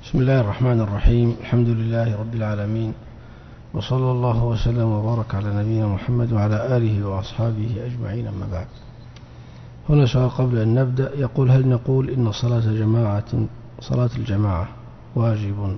بسم الله الرحمن الرحيم. الحمد لله رب العالمين، وصلى الله وسلم وبارك على نبينا محمد وعلى آله وأصحابه أجمعين، أما بعد. هنا سؤال قبل أن نبدأ، يقول: هل نقول إن صلاة الجماعة واجب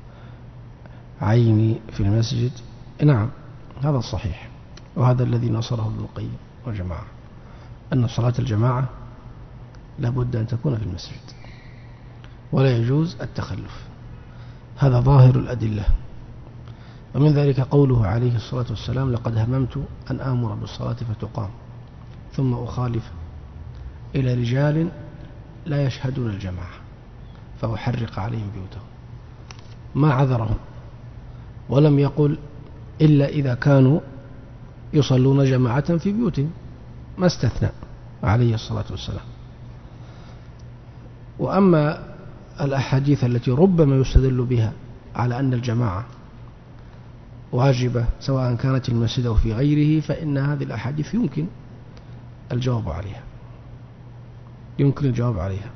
عيني في المسجد؟ نعم، هذا الصحيح، وهذا الذي نصره ابن القيم وجماعة، أن صلاة الجماعة لابد أن تكون في المسجد ولا يجوز التخلف. هذا ظاهر الأدلة، ومن ذلك قوله عليه الصلاة والسلام: لقد هممت أن آمر بالصلاة فتقام ثم أخالف إلى رجال لا يشهدون الجماعة فأحرق عليهم بيوتهم. ما عذرهم، ولم يقل إلا إذا كانوا يصلون جماعة في بيوتهم، ما استثنى عليه الصلاة والسلام. وأما الأحاديث التي ربما يستدل بها على أن الجماعة واجبة سواء كانت في المسجد أو في غيره، فإن هذه الأحاديث يمكن الجواب عليها،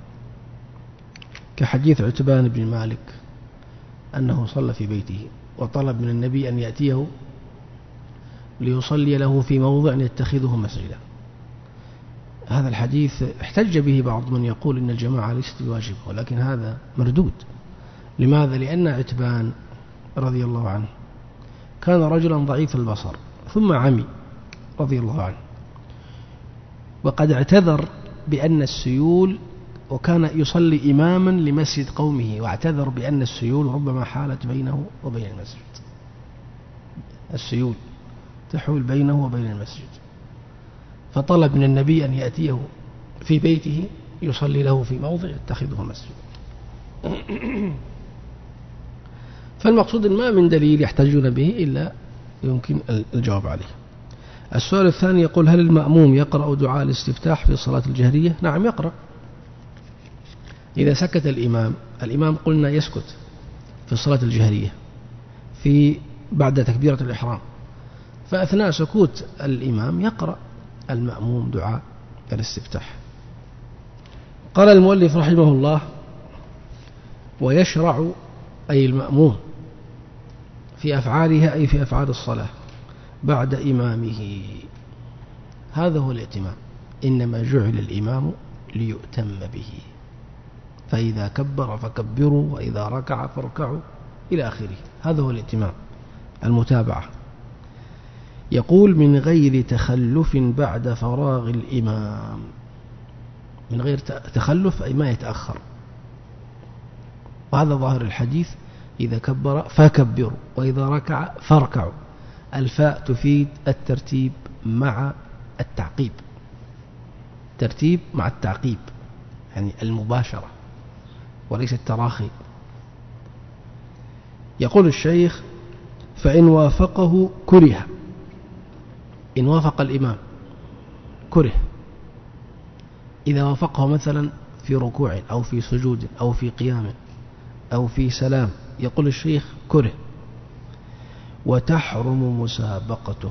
كحديث عتبان بن مالك أنه صلى في بيته وطلب من النبي أن يأتيه ليصلي له في موضع يتخذه مسجدا. هذا الحديث احتج به بعض من يقول إن الجماعة ليست بواجبة، ولكن هذا مردود. لماذا؟ لأن عتبان رضي الله عنه كان رجلا ضعيف البصر ثم عمي رضي الله عنه، وقد اعتذر بأن السيول، وكان يصلي إماما لمسجد قومه، واعتذر بأن السيول ربما حالت بينه وبين المسجد، السيول تحول بينه وبين المسجد، فطلب من النبي أن يأتيه في بيته يصلي له في موضع يتخذه مسجد. فالمقصود ما من دليل يحتاجون به إلا يمكن الجواب عليه. السؤال الثاني يقول: هل المأموم يقرأ دعاء الاستفتاح في الصلاة الجهرية؟ نعم، يقرأ. إذا سكت الإمام قلنا يسكت في الصلاة الجهرية بعد تكبيرة الإحرام، فأثناء سكوت الإمام يقرأ المأموم دعاء الاستفتاح. قال المؤلف رحمه الله: ويشرع أي المأموم في أفعالها، أي في أفعال الصلاة، بعد إمامه. هذا هو الائتمام، إنما جعل الإمام ليؤتم به، فإذا كبر فكبروا وإذا ركع فاركعوا إلى آخره. هذا هو الائتمام، المتابعة. يقول: من غير تخلف بعد فراغ الإمام. من غير تخلف أي ما يتأخر، وهذا ظاهر الحديث: إذا كبر فكبروا وإذا ركع فاركعوا. الفاء تفيد الترتيب مع التعقيب، ترتيب مع التعقيب، يعني المباشرة وليس التراخي. يقول الشيخ: فإن وافقه كره. إن وافق الإمام كره، إذا وافقه مثلا في ركوع أو في سجود أو في قيام أو في سلام، يقول الشيخ كره. وتحرم مسابقته.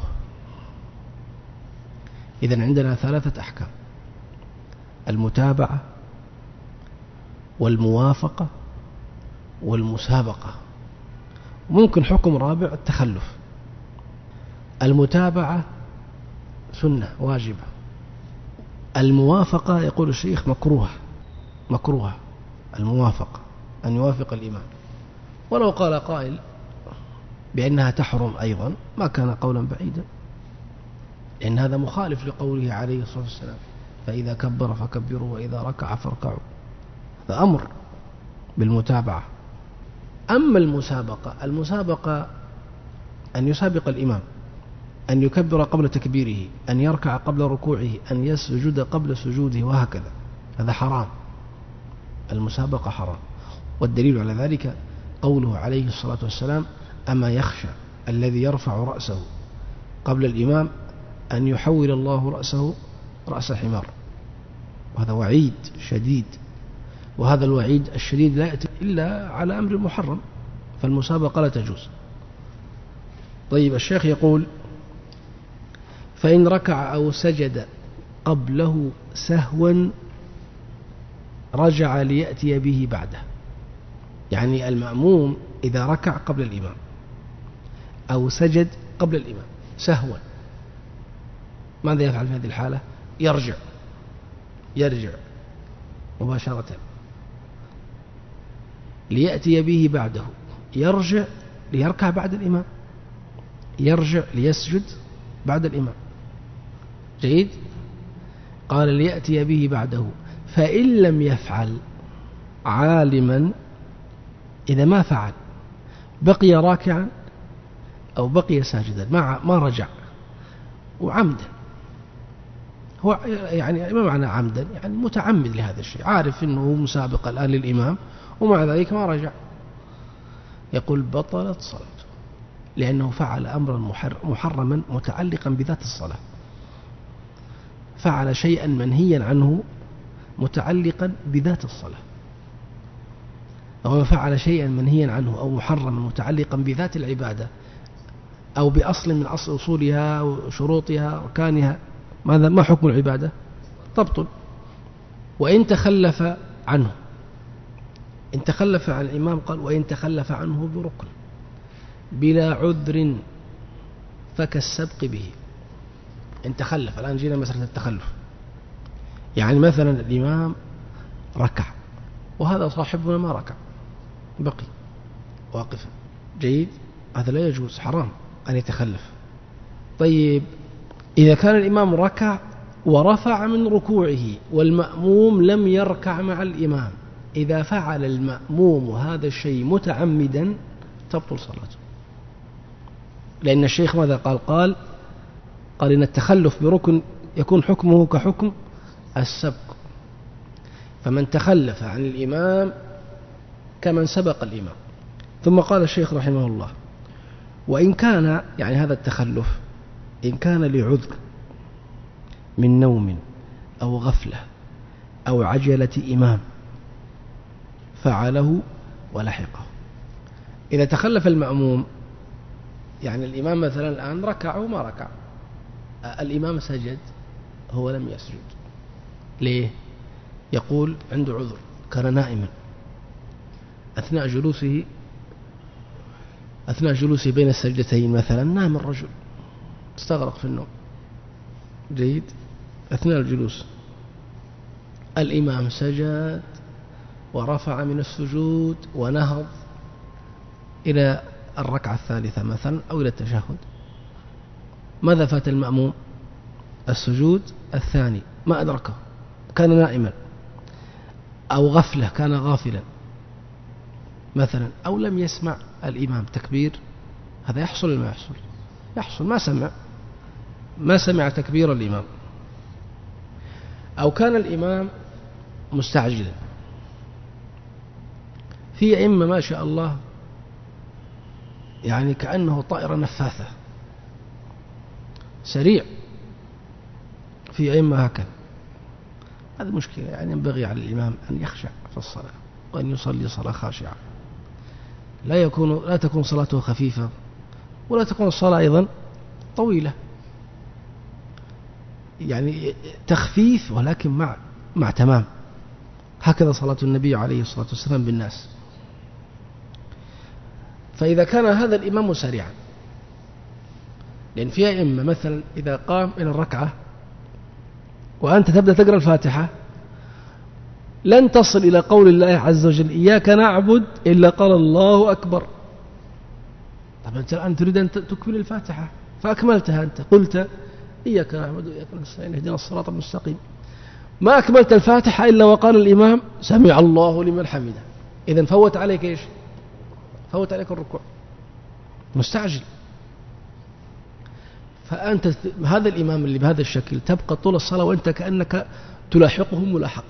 إذن عندنا ثلاثة أحكام: المتابعة والموافقة والمسابقة، وممكن حكم رابع التخلف. المتابعة سنة واجبة، الموافقة يقول الشيخ مكروهة الموافقة، أن يوافق الإمام. ولو قال قائل بأنها تحرم أيضا ما كان قولا بعيدا، لأن هذا مخالف لقوله عليه الصلاة والسلام: فإذا كبر فكبروا وإذا ركع فاركعوا. هذا أمر بالمتابعة. أما المسابقة أن يسابق الإمام، أن يكبر قبل تكبيره، أن يركع قبل ركوعه، أن يسجد قبل سجوده، وهكذا. هذا حرام، المسابقة حرام. والدليل على ذلك قوله عليه الصلاة والسلام: أما يخشى الذي يرفع رأسه قبل الإمام أن يحول الله رأسه رأس حمار. وهذا وعيد شديد، وهذا الوعيد الشديد لا يأتي إلا على أمر محرم، فالمسابقة لا تجوز. طيب، الشيخ يقول: فإن ركع أو سجد قبله سهوا رجع ليأتي به بعده. يعني المأموم إذا ركع قبل الإمام أو سجد قبل الإمام سهوا، ماذا يفعل في هذه الحالة؟ يرجع مباشرة ليأتي به بعده، يرجع ليركع بعد الإمام، يرجع ليسجد بعد الإمام. جيد؟ قال ليأتي به بعده، فإن لم يفعل عالما، إذا ما فعل بقي راكعا أو بقي ساجدا ما رجع وعمدا، هو يعني ما معنى عمدا؟ يعني متعمد لهذا الشيء، عارف أنه مسابق الآن للإمام ومع ذلك ما رجع، يقول بطلت صلاته، لأنه فعل أمرا محرما متعلقا بذات الصلاة، فعل شيئا منهيا عنه متعلقا بذات الصلاة، أو فعل شيئا منهيا عنه أو محرما متعلقا بذات العبادة أو بأصل من أصولها وشروطها وأركانها، ماذا؟ ما حكم العبادة؟ تبطل. وإن تخلف عنه، إن تخلف عن الإمام قال وإن تخلف عنه بركن بلا عذر فكالسبق به. إن تخلف، الآن جينا مسألة التخلف، يعني مثلا الإمام ركع وهذا صاحبنا ما ركع، بقي واقفا، جيد؟ هذا لا يجوز، حرام أن يتخلف. طيب إذا كان الإمام ركع ورفع من ركوعه والمأموم لم يركع مع الإمام، إذا فعل المأموم هذا الشيء متعمدا تبطل صلاته، لأن الشيخ ماذا قال إن التخلف بركن يكون حكمه كحكم السبق، فمن تخلف عن الإمام كمن سبق الإمام. ثم قال الشيخ رحمه الله وإن كان، يعني هذا التخلف إن كان لعذر من نوم أو غفلة أو عجلة إمام فعله ولحقه. إذا تخلف المأموم، يعني الإمام مثلا الآن ركع وما ركع، الإمام سجد هو لم يسجد، ليه؟ يقول عنده عذر، كان نائما أثناء جلوسه بين السجدتين مثلا، نام الرجل استغرق في النوم، جيد؟ أثناء الجلوس الإمام سجد ورفع من السجود ونهض إلى الركعة الثالثة مثلا أو إلى التشهد، ماذا فات المأموم؟ السجود الثاني ما أدركه، كان نائما أو غفلة، كان غافلا مثلا، أو لم يسمع الإمام تكبير، هذا يحصل ولا ما يحصل؟ يحصل، ما سمع تكبير الإمام، أو كان الإمام مستعجلا. في أئمة ما شاء الله يعني كأنه طائرة نفاثة سريع، في أئمة هكذا، هذه مشكلة، يعني ينبغي على الإمام أن يخشع في الصلاة وأن يصلي صلاة خاشعة، لا تكون صلاته خفيفة ولا تكون الصلاة أيضا طويلة، يعني تخفيف ولكن مع تمام، هكذا صلاة النبي عليه الصلاة والسلام بالناس. فإذا كان هذا الإمام سريعا، لأن في أئمة مثلا إذا قام إلى الركعة وأنت تبدأ تقرأ الفاتحة لن تصل إلى قول الله عز وجل إياك نعبد إلا قال الله أكبر. طبعا أنت الآن تريد أن تكمل الفاتحة فأكملتها، أنت قلت إياك نعبد وإياك نستعين اهدنا الصراط المستقيم، ما أكملت الفاتحة إلا وقال الإمام سمع الله لمن حمده، إذن فوت عليك إيش؟ فوت عليك الركوع، مستعجل. فأنت هذا الإمام اللي بهذا الشكل تبقى طول الصلاة وأنت كأنك تلاحقه ملاحقة،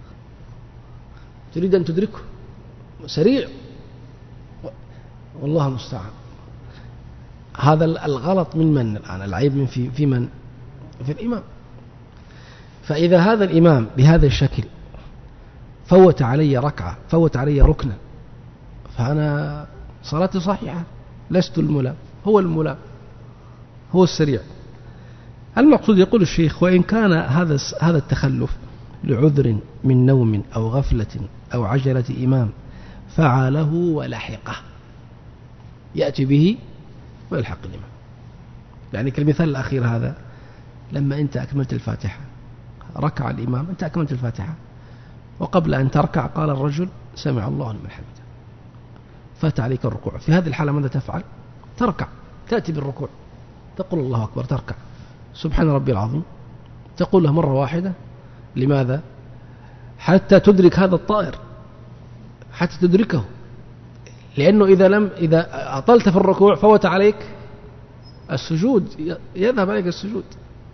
تريد أن تدركه، سريع، والله المستعان. هذا الغلط من الآن، العيب من في من؟ في الإمام. فإذا هذا الإمام بهذا الشكل فوت علي ركعة، فوت علي ركنا، فأنا صلاتي صحيحة، لست الملام، هو الملام، هو السريع. المقصود يقول الشيخ وإن كان هذا التخلف لعذر من نوم أو غفلة أو عجلة إمام فعله ولحقه، يأتي به ويلحق الإمام. يعني كالمثال الأخير هذا، لما أنت أكملت الفاتحة ركع الإمام، أنت أكملت الفاتحة، وقبل أن تركع قال الرجل سمع الله لمن حمده، فات عليك الركوع. في هذه الحالة ماذا تفعل؟ تركع، تأتي بالركوع، تقول الله أكبر، تركع سبحان ربي العظيم، تقولها مرة واحدة. لماذا؟ حتى تدرك هذا الطائر، حتى تدركه، لأنه إذا أطلت في الركوع فوت عليك السجود، يذهب عليك السجود،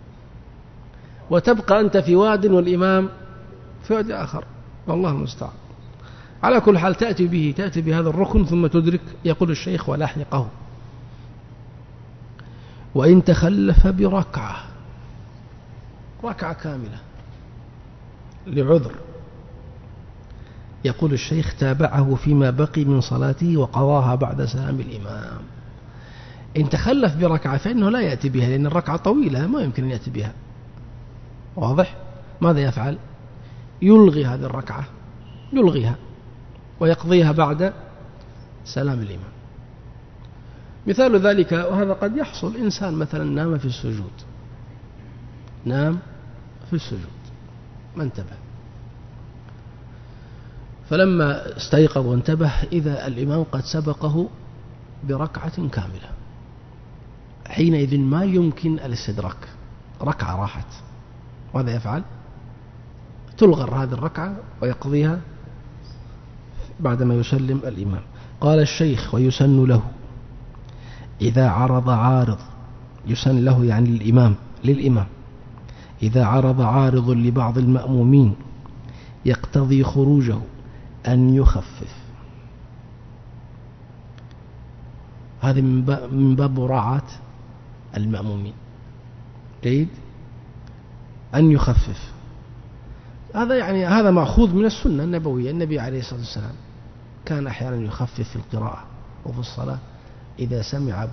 وتبقى أنت في واد والإمام في واد آخر، والله المستعان. على كل حال تأتي بهذا الركن ثم تدرك. يقول الشيخ ولحقه. وإن تخلف بركعة، ركعة كاملة لعذر، يقول الشيخ تابعه فيما بقي من صلاته وقضاها بعد سلام الإمام. إن تخلف بركعة فإنه لا يأتي بها، لأن الركعة طويلة ما يمكن أن يأتي بها، واضح؟ ماذا يفعل؟ يلغي هذه الركعة، يلغيها ويقضيها بعد سلام الإمام. مثال ذلك، وهذا قد يحصل، إنسان مثلا نام في السجود، ما انتبه، فلما استيقظ وانتبه إذا الإمام قد سبقه بركعة كاملة، حينئذ ما يمكن الاستدراك، ركعة راحت، ماذا يفعل؟ تلغر هذه الركعة ويقضيها بعدما يسلم الإمام. قال الشيخ ويسن له إذا عرض عارض، يسن له يعني للإمام إذا عرض عارض لبعض المأمومين يقتضي خروجه أن يخفف. هذا من باب مراعاة المأمومين، جيد، أن يخفف. هذا مأخوذ من السنة النبوية. النبي عليه الصلاة والسلام كان أحيانا يخفف في القراءة وفي الصلاة إذا سمع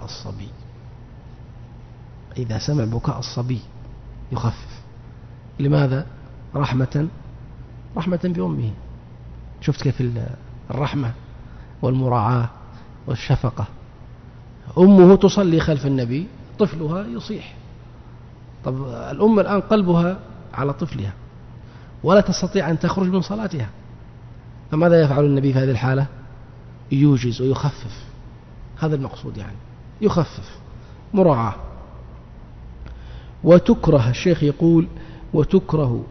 بكاء الصبي يخفف. لماذا؟ رحمة بأمه. شفت كيف الرحمة والمراعاة والشفقة. أمه تصلي خلف النبي، طفلها يصيح. طب الأم الآن قلبها على طفلها ولا تستطيع أن تخرج من صلاتها، فماذا يفعل النبي في هذه الحالة؟ يوجز ويخفف. هذا المقصود، يعني يخفف، مراعاة. وتكره، الشيخ يقول وتكره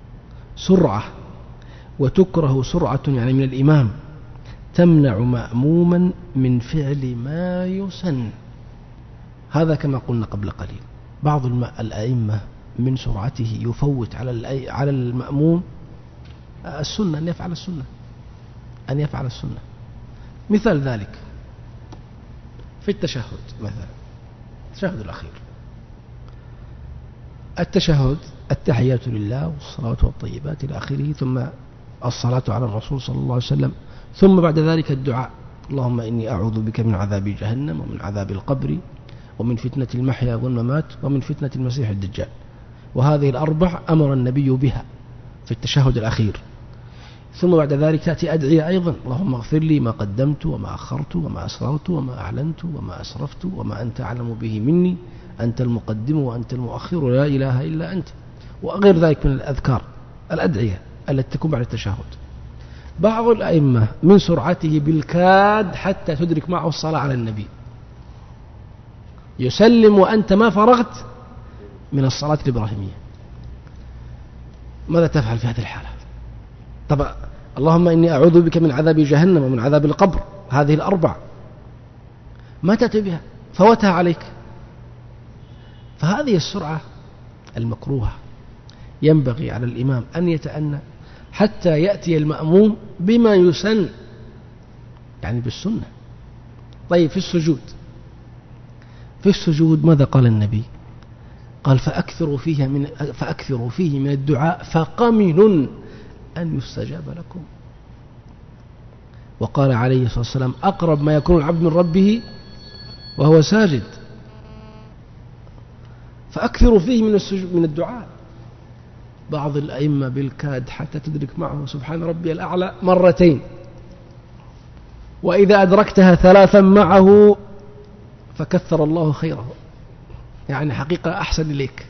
سرعة يعني من الإمام تمنع مأموما من فعل ما يسن. هذا كما قلنا قبل قليل، بعض الأئمة من سرعته يفوت على المأموم السنة، أن يفعل السنة. مثال ذلك في التشهد مثلا، التشهد الأخير، التشهد التحيات لله والصلوات والطيبات إلى آخره، ثم الصلاة على الرسول صلى الله عليه وسلم، ثم بعد ذلك الدعاء: اللهم إني أعوذ بك من عذاب جهنم ومن عذاب القبر ومن فتنة المحيا والممات ومن فتنة المسيح الدجال. وهذه الأربع أمر النبي بها في التشهد الأخير. ثم بعد ذلك تأتي أدعية أيضا: اللهم اغفر لي ما قدمت وما أخرت وما أسررت وما أعلنت وما أسرفت وما أنت أعلم به مني، أنت المقدم وأنت المؤخر لا إله إلا أنت، وغير ذلك من الأذكار الأدعية التي تكون بعد التشهد. بعض الأئمة من سرعته بالكاد حتى تدرك معه الصلاة على النبي، يسلم وأنت ما فرغت من الصلاة الإبراهيمية. ماذا تفعل في هذه الحالة؟ طبعا اللهم إني أعوذ بك من عذاب جهنم ومن عذاب القبر، هذه الأربع ما تأتي بها، فوتها عليك. فهذه السرعة المكروهة ينبغي على الإمام أن يتأنى حتى يأتي المأموم بما يسن، يعني بالسنة. طيب في السجود ماذا قال النبي؟ قال فأكثروا فيه من الدعاء فقمن أن يستجاب لكم. وقال عليه الصلاة والسلام: أقرب ما يكون العبد من ربه وهو ساجد. فأكثروا فيه من الدعاء. بعض الأئمة بالكاد حتى تدرك معه سبحان ربي الأعلى مرتين، وإذا أدركتها ثلاثا معه فكثر الله خيره، يعني حقيقة أحسن إليك.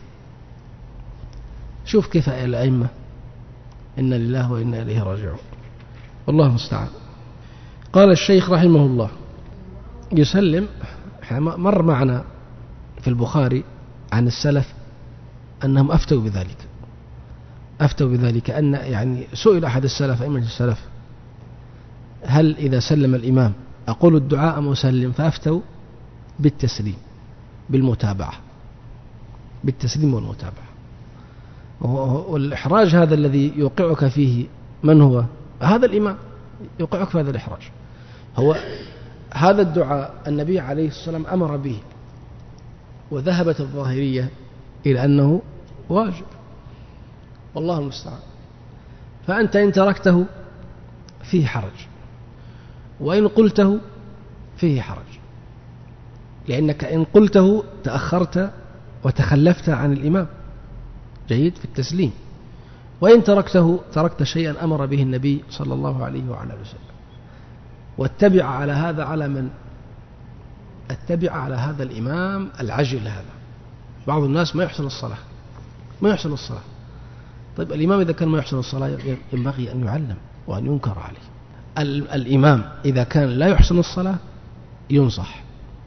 شوف كيف الأئمة، إنا لله وإنا إليه راجعون، والله المستعان. قال الشيخ رحمه الله يسلم. مر معنا في البخاري عن السلف أنهم أفتوا بذلك أن يعني سئل أحد السلف، أئمة السلف، هل إذا سلم الإمام أقول الدعاء أم أسلم؟ فأفتوا بالتسليم بالتسليم والمتابعة. والإحراج هذا الذي يوقعك فيه من هو؟ هذا الإمام يوقعك في هذا الإحراج. هو هذا الدعاء النبي عليه الصلاة والسلام أمر به، وذهبت الظاهرية إلى أنه واجب، والله المستعان. فأنت إن تركته فيه حرج، وإن قلته فيه حرج، لأنك إن قلته تأخرت وتخلفت عن الإمام، جيد، في التسليم. وإن تركته تركت شيئا أمر به النبي صلى الله عليه وعلى اله وسلم. واتبع على هذا، على من؟ اتبع على هذا الإمام العجل هذا. بعض الناس ما يحسن الصلاة. طيب الإمام إذا كان ما يحسن الصلاة ينبغي أن يعلم وأن ينكر عليه. الإمام إذا كان لا يحسن الصلاة ينصح.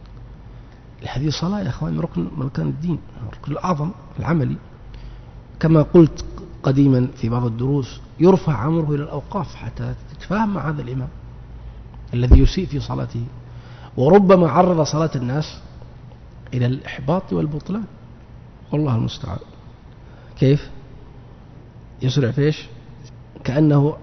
هذه الصلاة يا أخوان ركن من كان الدين، الركن الأعظم العملي، كما قلت قديما في بعض الدروس، يرفع أمره إلى الأوقاف حتى تتفاهم مع هذا الإمام الذي يسيء في صلاته، وربما عرض صلاة الناس إلى الإحباط والبطلان، والله المستعان. كيف يسرع فيش؟ كأنه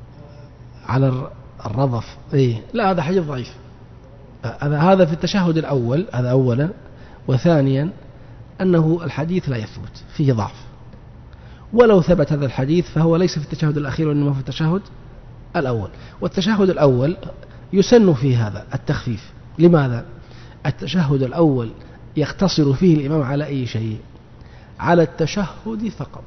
على الرضف. لا، هذا حديث ضعيف. هذا في التشهد الأول، هذا أولا. وثانيا أنه الحديث لا يثبت، فيه ضعف. ولو ثبت هذا الحديث فهو ليس في التشهد الأخير وإنما في التشهد الأول. والتشهد الأول يسن فيه هذا التخفيف. لماذا؟ التشهد الأول يقتصر فيه الإمام على أي شيء؟ على التشهد فقط.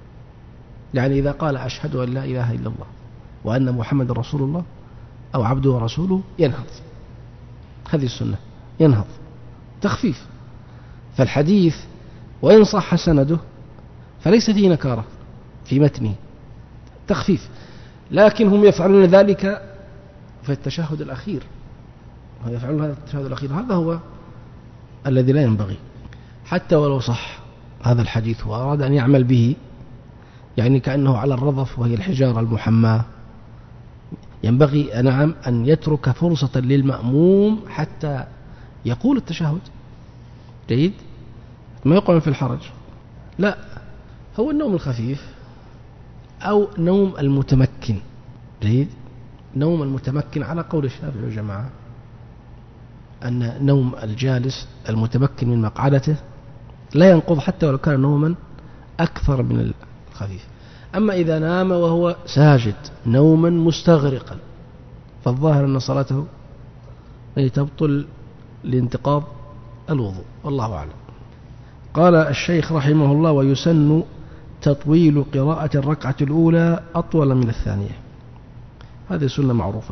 يعني إذا قال أشهد أن لا إله إلا الله وأن محمد رسول الله أو عبده ورسوله ينهض، هذه السنة، ينهض، تخفيف. فالحديث وإن صح سنده فليس فيه نكارة في متنه، تخفيف. لكن هم يفعلون ذلك في التشهد الأخير، ويفعلون هذا التشهد الأخير، هذا هو الذي لا ينبغي. حتى ولو صح هذا الحديث وأراد أن يعمل به، يعني كأنه على الرضف وهي الحجارة المحماة، ينبغي نعم أن يترك فرصة للمأموم حتى يقول التشهد، جيد، ما يقع في الحرج. لا، هو النوم الخفيف أو نوم المتمكن، جيد، نوم المتمكن على قول الشافعي والجماعة، أن نوم الجالس المتمكن من مقعدته لا ينقض حتى ولو كان نوما أكثر من الخفيف. أما إذا نام وهو ساجد نوما مستغرقا فالظاهر أن صلاته تبطل لانتقاض الوضوء، والله أعلم. قال الشيخ رحمه الله: ويسن تطويل قراءة الركعة الأولى أطول من الثانية، هذه سنة معروفة.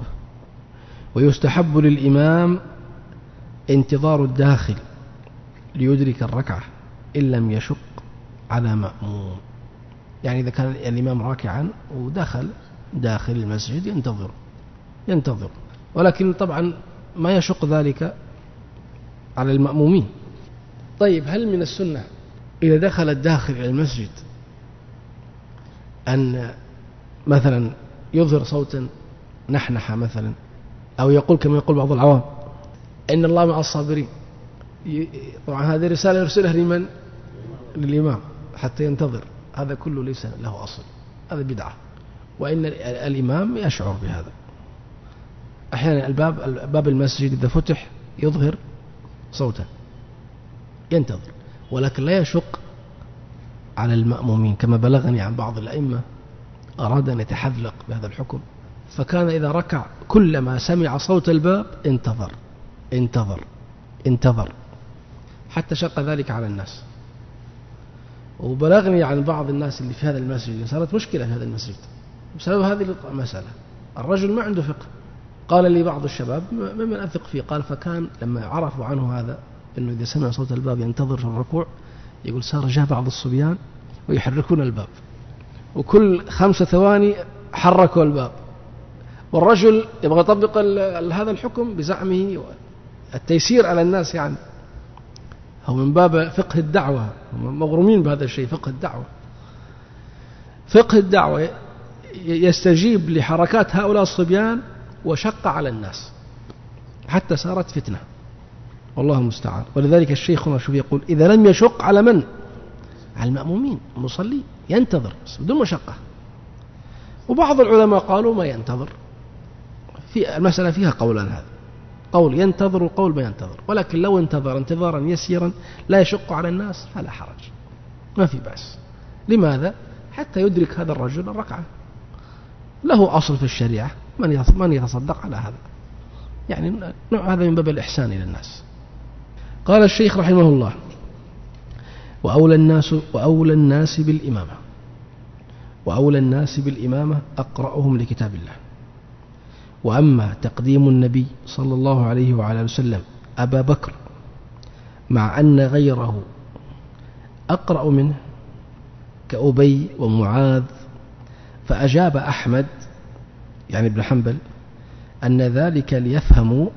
ويستحب للإمام انتظار الداخل ليدرك الركعة إن لم يشق على مأموم. يعني إذا كان الإمام راكعا ودخل داخل المسجد ينتظر، ولكن طبعا ما يشق ذلك على المأمومين. طيب، هل من السنة إذا دخل الداخل إلى المسجد أن مثلا يظهر صوتا نحنحة مثلا، أو يقول كما يقول بعض العوام إن الله مع الصابرين؟ طبعا هذه رسالة يرسلها لمن؟ للإمام حتى ينتظر. هذا كله ليس له أصل، هذا بدعة. وإن الإمام يشعر بهذا. أحيانا باب المسجد إذا فتح يظهر صوتا ينتظر، ولكن لا يشق على المأمومين. كما بلغني عن بعض الأئمة أراد أن يتحذلق بهذا الحكم، فكان إذا ركع كلما سمع صوت الباب انتظر حتى شق ذلك على الناس. وبلغني عن بعض الناس اللي في هذا المسجد صارت مشكلة في هذا المسجد بسبب هذه المسألة. الرجل ما عنده فقه، قال لي بعض الشباب ممن أثق فيه، قال فكان لما عرفوا عنه هذا أنه إذا سمع صوت الباب ينتظر في الركوع، يقول صار جاء بعض الصبيان ويحركون الباب، وكل 5 ثواني حركوا الباب، والرجل يبغى يطبق هذا الحكم بزعمه التيسير على الناس، يعني هو من باب فقه الدعوة، مغرومين بهذا الشيء، فقه الدعوة يستجيب لحركات هؤلاء الصبيان، وشق على الناس حتى صارت فتنة، والله المستعان. ولذلك الشيخ شوف يقول إذا لم يشق على من؟ على المأمومين المصلي، ينتظر بدون مشقة. وبعض العلماء قالوا ما ينتظر، في المسألة فيها قولان، هذا قول ينتظر وقول ما ينتظر، ولكن لو انتظر انتظارا يسيرا لا يشق على الناس فلا حرج، ما في بأس. لماذا؟ حتى يدرك هذا الرجل الركعة، له أصل في الشريعة، من يتصدق على هذا، يعني نوع هذا من باب الإحسان إلى الناس. قال الشيخ رحمه الله: وأولى الناس بالإمامة أقرأهم لكتاب الله. وأما تقديم النبي صلى الله عليه وعلى وسلم أبا بكر مع أن غيره أقرأ منه كأبي ومعاذ، فأجاب أحمد يعني ابن حنبل أن ذلك ليفهموا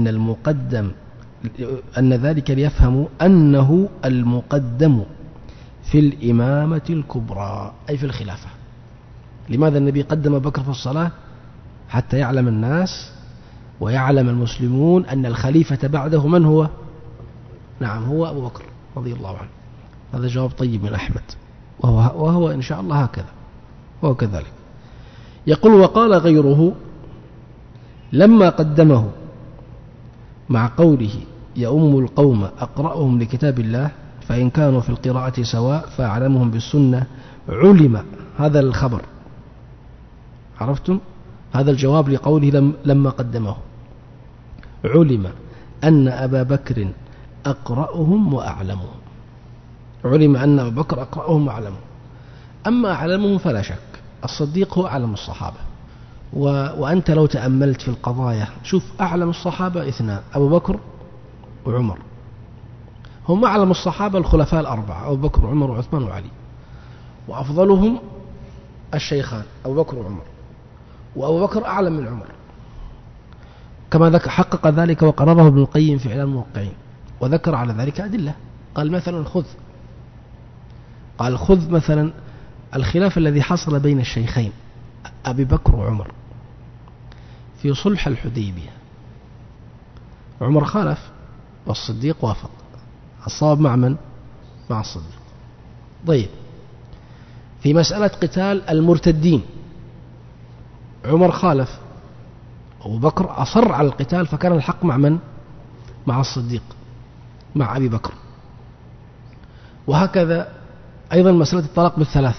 أنه المقدم في الإمامة الكبرى، أي في الخلافة. لماذا النبي قدم بكر في الصلاة؟ حتى يعلم الناس ويعلم المسلمون أن الخليفة بعده من هو؟ نعم، هو أبو بكر رضي الله عنه. هذا جواب طيب من أحمد، وهو إن شاء الله هكذا، وهو كذلك. يقول: وقال غيره لما قدمه مع قوله يؤم القوم أقرأهم لكتاب الله، فإن كانوا في القراءة سواء فأعلمهم بالسنة، علم هذا الخبر. عرفتم؟ هذا الجواب لقوله لما قدمه، علم أن أبا بكر أقرأهم وأعلمهم، علم أن أبا بكر أقرأهم وأعلمهم. أما أعلمهم فلا شك الصديق هو أعلم الصحابة، وأنت لو تأملت في القضايا شوف أعلم الصحابة 2، أبو بكر وعمر، هم أعلم الصحابة الخلفاء الأربعة، أبو بكر وعمر وعثمان وعلي، وأفضلهم الشيخان أبو بكر وعمر، وأبو بكر أعلم من عمر، كما حقق ذلك وقرره ابن القيم في إعلام الموقعين، وذكر على ذلك أدلة. قال مثلا خذ مثلا الخلاف الذي حصل بين الشيخين أبي بكر وعمر في صلح الحديبية. عمر خالف والصديق وافق، الصواب مع من؟ مع الصديق. طيب، في مسألة قتال المرتدين عمر خالف، أبو بكر أصر على القتال، فكان الحق مع من؟ مع الصديق، مع أبي بكر. وهكذا أيضا مسألة الطلاق بالثلاث،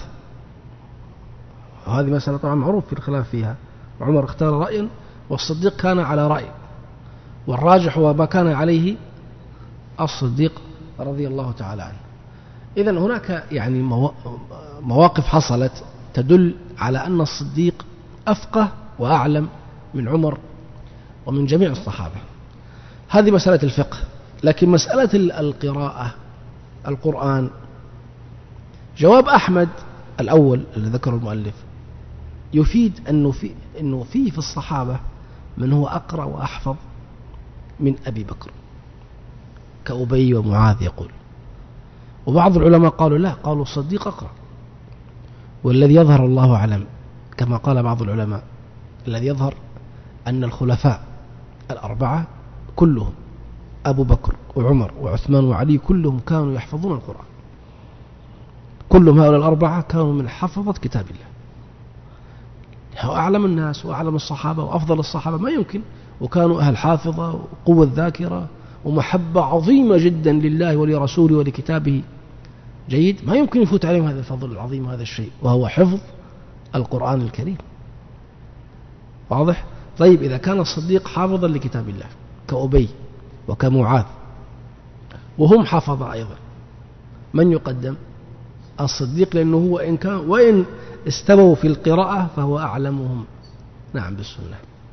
وهذه مسألة طبعا معروف في الخلاف فيها، عمر اختار رأيا والصديق كان على رأي، والراجح هو ما كان عليه الصديق رضي الله تعالى عنه. إذن هناك يعني مواقف حصلت تدل على أن الصديق أفقه وأعلم من عمر ومن جميع الصحابة. هذه مسألة الفقه. لكن مسألة القراءة القرآن، جواب أحمد الأول الذي ذكره المؤلف يفيد أنه في الصحابة من هو أقرأ وأحفظ من أبي بكر كأبي ومعاذ يقول. وبعض العلماء قالوا لا، قالوا الصديق أقرأ. والذي يظهر الله أعلم كما قال بعض العلماء، الذي يظهر أن الخلفاء الأربعة كلهم أبو بكر وعمر وعثمان وعلي كلهم كانوا يحفظون القرآن، كلهم هؤلاء الأربعة كانوا من حفظة كتاب الله، هو أعلم الناس وأعلم الصحابة وأفضل الصحابة ما يمكن، وكانوا أهل حافظة وقوة ذاكرة ومحبة عظيمة جدا لله ولرسوله ولكتابه. جيد، ما يمكن يفوت عليهم هذا الفضل العظيم، هذا الشيء وهو حفظ القرآن الكريم. واضح؟ طيب، إذا كان الصديق حافظا لكتاب الله كأبي وكمعاذ وهم حفظة أيضا، من يقدم؟ الصديق، لأنه هو وإن استووا في القراءة فهو أعلمهم نعم بالسنة.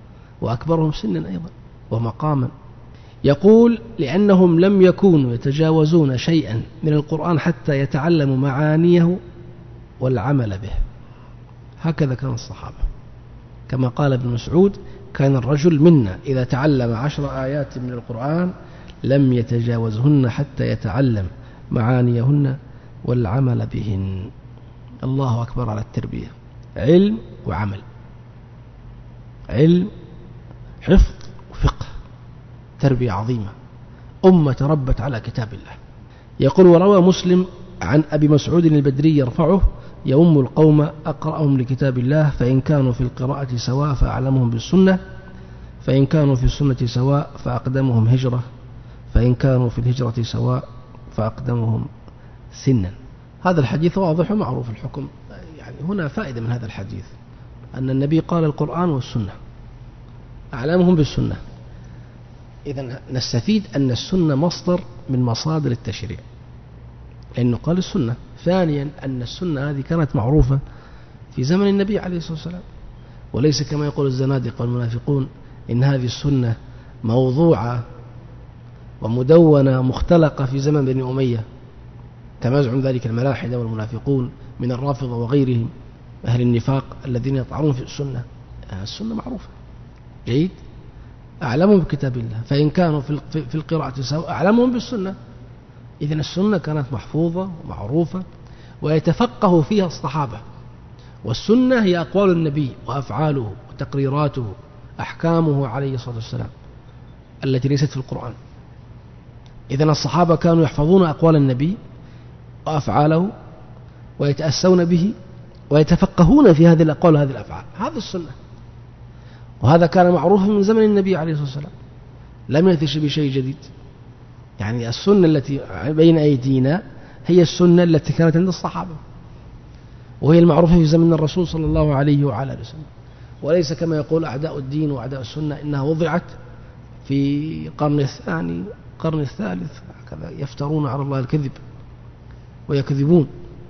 وأكبرهم سنا أيضا ومقاما. يقول لأنهم لم يكونوا يتجاوزون شيئا من القرآن حتى يتعلموا معانيه والعمل به. هكذا كان الصحابة، كما قال ابن مسعود: كان الرجل منا إذا تعلم 10 آيات من القرآن لم يتجاوزهن حتى يتعلم معانيهن والعمل بهن. الله أكبر على التربية، علم وعمل، علم، حفظ وفقه، تربية عظيمة، أمة تربت على كتاب الله. يقول: وروى مسلم عن أبي مسعود البدري يرفعه: يؤم القوم أقرأهم لكتاب الله، فإن كانوا في القراءة سواء فأعلمهم بالسنة، فإن كانوا في السنة سواء فأقدمهم هجرة، فإن كانوا في الهجرة سواء فأقدمهم سنا. هذا الحديث واضح ومعروف الحكم. يعني هنا فائدة من هذا الحديث، أن النبي قال القرآن والسنة، أعلمهم بالسنة. إذن نستفيد أن السنة مصدر من مصادر التشريع، لأنه قال السنة. ثانيا أن السنة هذه كانت معروفة في زمن النبي عليه الصلاة والسلام، وليس كما يقول الزنادقة والمنافقون إن هذه السنة موضوعة ومدونة مختلقة في زمن بني أمية، كما يزعم ذلك الملاحدة والمنافقون من الرافضة وغيرهم أهل النفاق الذين يطعنون في السنة. السنة معروفة جيد، أعلمهم بكتاب الله، فإن كانوا في القراءة سواء أعلمهم بالسنة. إذن السنة كانت محفوظة ومعروفة ويتفقه فيها الصحابة، والسنة هي أقوال النبي وأفعاله وتقريراته، أحكامه عليه الصلاة والسلام التي ليست في القرآن. إذن الصحابة كانوا يحفظون أقوال النبي وأفعاله ويتأسون به ويتفقهون في هذه الأقوال وهذه الأفعال. هذا السنة، وهذا كان معروفا من زمن النبي عليه الصلاة والسلام، لم يأتي بشيء جديد. يعني السنة التي بين أيدينا هي السنة التي كانت عند الصحابة، وهي المعروفة في زمن الرسول صلى الله عليه وعلى آله وسلم، وليس كما يقول أعداء الدين وأعداء السنة إنها وضعت في القرن الثاني القرن الثالث، هكذا يفترون على الله الكذب ويكذبون.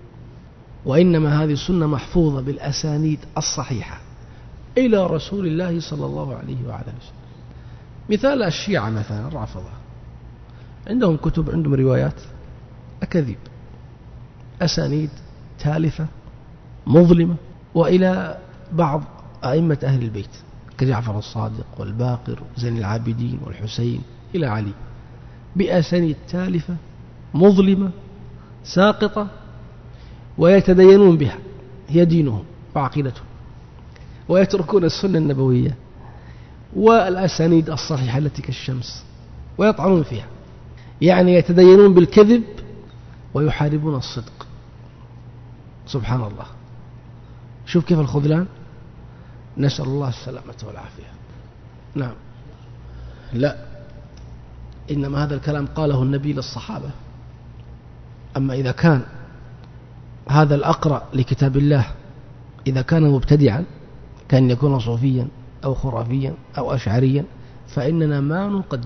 وإنما هذه السنة محفوظة بالأسانيد الصحيحة إلى رسول الله صلى الله عليه وعلى آله وسلم. مثال الشيعة مثلا الرافضة، عندهم كتب، عندهم روايات أكاذيب، أسانيد تالفة مظلمة، وإلى بعض أئمة أهل البيت كجعفر الصادق والباقر وزين العابدين والحسين إلى علي، بأسانيد تالفة مظلمة ساقطة، ويتدينون بها، هي دينهم وعقيدتهم، ويتركون السنة النبوية والأسانيد الصحيحة التي كالشمس ويطعنون فيها. يعني يتدينون بالكذب ويحاربون الصدق. سبحان الله، شوف كيف الخذلان. نسأل الله السلامة والعافية. نعم، لا، إنما هذا الكلام قاله النبي للصحابة. أما إذا كان هذا الأقرأ لكتاب الله إذا كان مبتدعا، كان يكون صوفيا أو خرافيا أو أشعريا، فإننا ما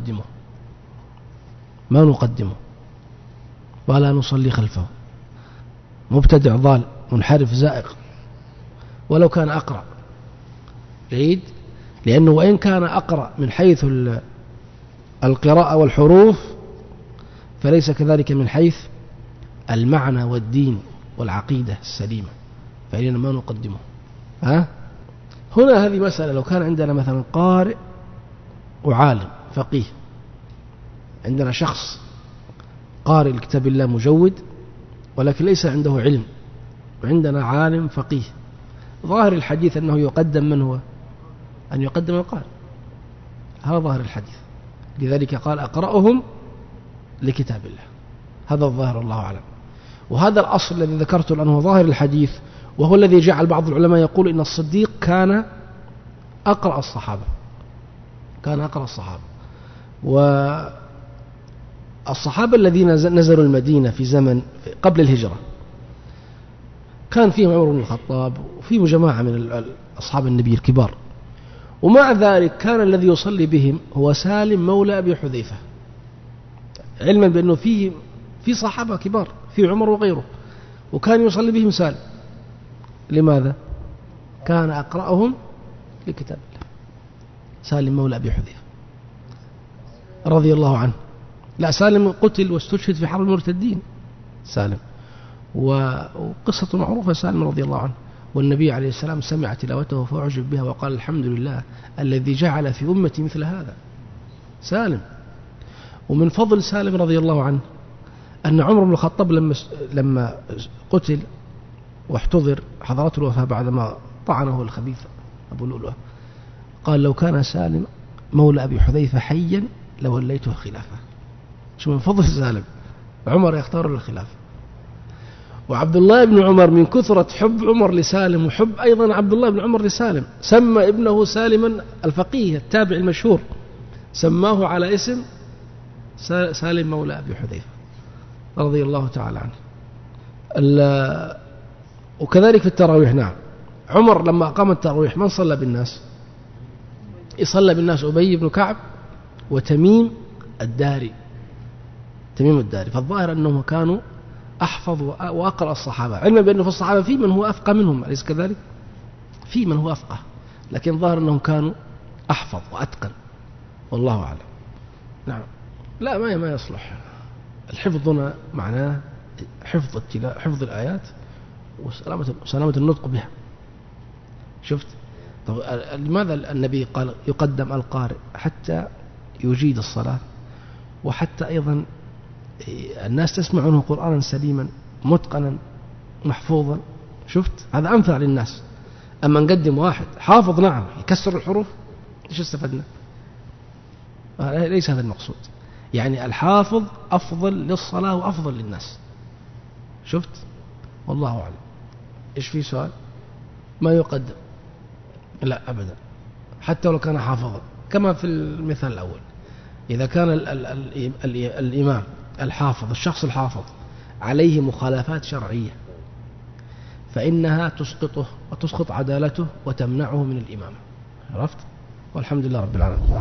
نقدمه ولا نصلي خلفه. مبتدع ضال منحرف زائق ولو كان أقرأ جيد، لأنه وإن كان أقرأ من حيث القراءة والحروف فليس كذلك من حيث المعنى والدين والعقيدة السليمة، فإننا ما نقدمه. هنا هذه مسألة، لو كان عندنا مثلا قارئ وعالم فقيه، عندنا شخص قارئ لكتاب الله مجود ولكن ليس عنده علم، وعندنا عالم فقيه، ظاهر الحديث أنه يقدم من هو؟ أن يقدم القارئ، هذا ظاهر الحديث. لذلك قال أقرأهم لكتاب الله، هذا الظاهر الله أعلم. وهذا الأصل الذي ذكرته الآن هو ظاهر الحديث، وهو الذي جعل بعض العلماء يقول إن الصديق كان أقرأ الصحابة، والصحابة الذين نزلوا المدينة في زمن قبل الهجرة كان فيهم عمر بن الخطاب وفيهم جماعة من أصحاب النبي الكبار، ومع ذلك كان الذي يصلي بهم هو سالم مولى أبي حذيفة، علما بأنه في صحابة كبار، في عمر وغيره، وكان يصلي بهم سالم. لماذا؟ كان أقرأهم لكتاب الله. سالم مولى أبي حذيفة رضي الله عنه. لا، سالم قتل واستشهد في حرب المرتدين سالم، وقصة معروفة سالم رضي الله عنه. والنبي عليه السلام سمع تلاوته فأعجب بها وقال الحمد لله الذي جعل في أمتي مثل هذا سالم. ومن فضل سالم رضي الله عنه أن عمر بن الخطاب لما قتل واحتضر حضرته الوفاة بعدما طعنه الخبيث أبو لؤلؤة، قال لو كان سالم مولى أبي حذيفة حيا لوليته الخلافة. شو من فضل سالم، عمر يختار الخلافة. وعبد الله بن عمر من كثرة حب عمر لسالم وحب أيضا عبد الله بن عمر لسالم سمى ابنه سالما الفقيه التابع المشهور، سماه على اسم سالم مولى أبي حذيفة رضي الله تعالى عنه. وكذلك في التراويح، نعم، عمر لما أقام التراويح من صلى بالناس؟ يصلى بالناس أبي بن كعب وتميم الداري، تميم الداري. فالظاهر أنهم كانوا أحفظ وأقرأ الصحابة، علما بأنه في الصحابة في من هو أفقه منهم، أليس كذلك؟ في من هو أفقه، لكن ظاهر أنهم كانوا أحفظ وأتقن، والله أعلم. نعم. لا، ما يصلح. الحفظ هنا معناه حفظ الآيات وسلامة النطق بها. شفت؟ طب لماذا النبي قال يقدم القارئ حتى يجيد الصلاة، وحتى أيضا الناس تسمع عنه قرآنا سليما متقنا محفوظا؟ شفت؟ هذا أنفع للناس. أما نقدم واحد حافظ نعم يكسر الحروف، إيش استفدنا؟ ليس هذا المقصود. يعني الحافظ أفضل للصلاة وأفضل للناس. شفت؟ والله أعلم. إيش في سؤال؟ ما يقدم؟ لا أبدا، حتى لو كان حافظا، كما في المثال الأول. إذا كان الإمام الحافظ، الشخص الحافظ عليه مخالفات شرعية فإنها تسقطه وتسقط عدالته وتمنعه من الإمامة. عرفت؟ والحمد لله رب العالمين.